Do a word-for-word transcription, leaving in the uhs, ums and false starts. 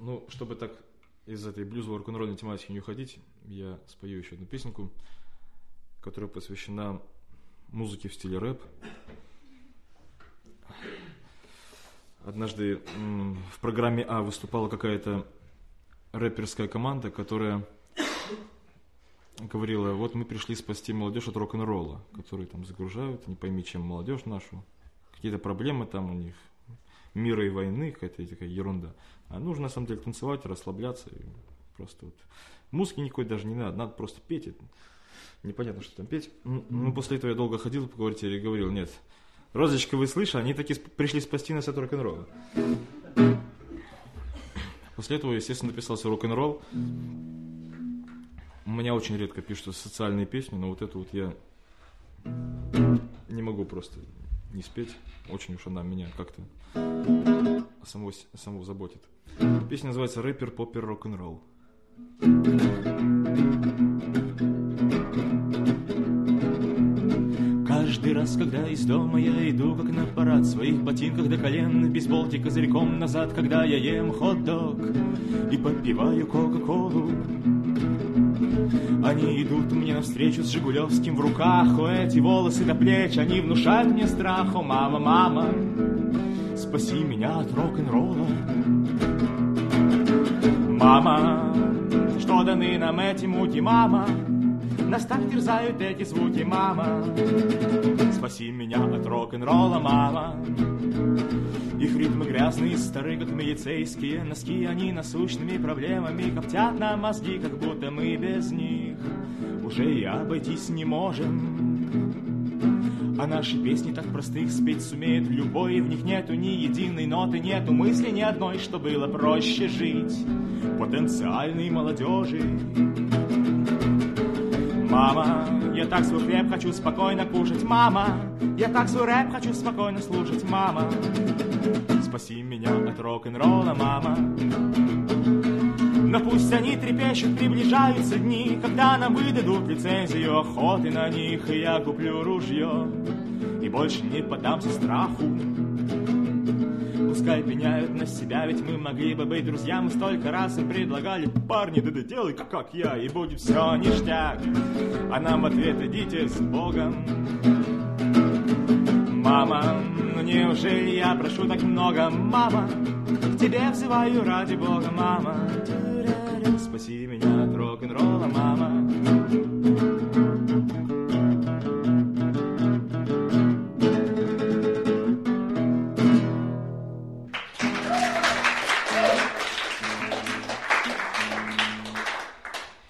Ну, чтобы так из этой блюзово-рок-н-ролльной тематики не уходить, я спою еще одну песенку, которая посвящена музыке в стиле рэп. Однажды м, в программе А выступала какая-то рэперская команда, которая говорила: вот мы пришли спасти молодежь от рок-н-ролла, который там загружают, не пойми чем молодежь нашу, какие-то проблемы там у них, мира и войны, какая-то такая ерунда. А нужно на самом деле танцевать, расслабляться, и просто вот музыки никакой даже не надо, надо просто петь. Непонятно, что там петь. Ну, после этого я долго ходил по квартире и говорил: нет, Розочка, вы слышали, они таки пришли спасти нас от рок-н-ролла. После этого, естественно, написался рок-н-ролл. У меня очень редко пишутся социальные песни, но вот эту вот я не могу просто не спеть. Очень уж она меня как-то самого, самого заботит. Песня называется «Рэпер, поппер, рок-н-ролл». Каждый раз, когда из дома я иду, как на парад, в своих ботинках до колен, в бейсболке козырьком назад, когда я ем хот-дог и попиваю кока-колу, они идут мне навстречу с жигулевским в руках. О, эти волосы до плеч, они внушают мне страх. О, мама, мама, спаси меня от рок-н-ролла. Мама, что даны нам эти муки, мама? Нас так терзают эти звуки, мама. Спаси меня от рок-н-ролла, мама. Их ритмы грязные, старые, как милицейские носки. Они насущными проблемами коптят на мозги, как будто мы без них уже и обойтись не можем. А наши песни так простых спеть сумеет любой, и в них нету ни единой ноты, нету мысли ни одной, что было проще жить потенциальной молодежи. Мама, я так свой хлеб хочу спокойно кушать, мама. Я так свой рэп хочу спокойно слушать, мама. Спаси меня от рок-н-ролла, мама. Но пусть они трепещут, приближаются дни, когда нам выдадут лицензию охоты на них, и я куплю ружье и больше не поддамся страху. Пускай пеняют на себя, ведь мы могли бы быть друзья. Мы столько раз им предлагали: парни, да ты делай как я, и будет все ништяк. А нам в ответ: идите с Богом. Мама, ну неужели я прошу так много, мама? К тебе взываю ради Бога, мама. Спаси меня от рок-н-ролла, мама.